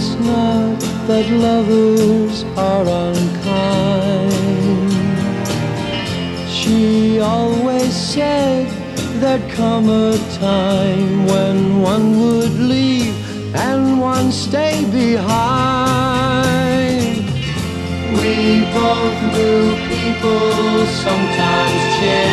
It's not that lovers are unkind. She always said there'd come a time when one would leave and one stay behind. We both knew people sometimes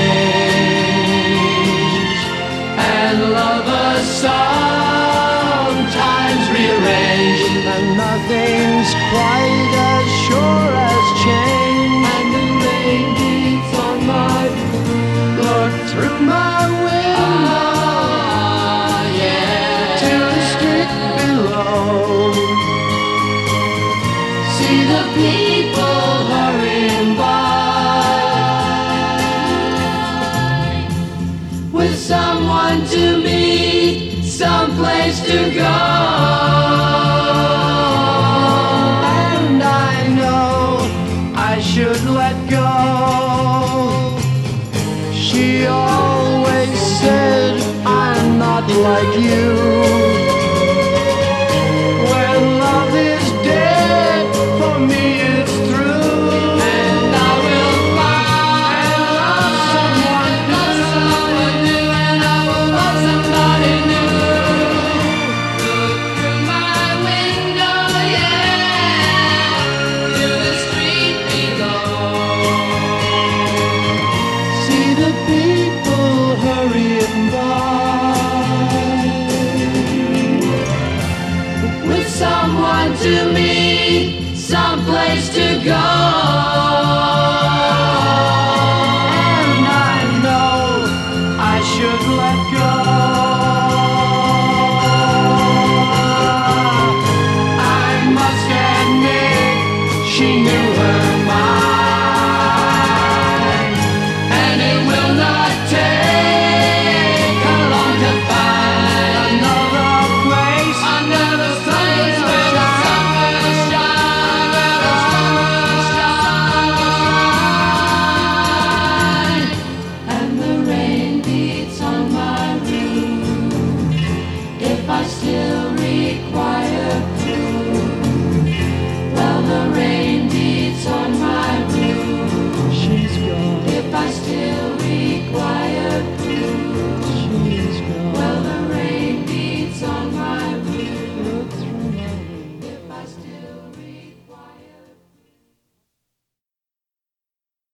change, and lovers sometimes rearrange, and nothing's quite as sure as change. And the ladies on my look through my window, to the street below, see the people hurrying by, with someone to meet, someplace to go. And I know I should let go. She always said I'm not like you. When love is dead, for me it's through. And I will find someone new, and I will love somebody new. Look through my window, to the street below. See the people hurrying by, with someone to meet, someplace to go.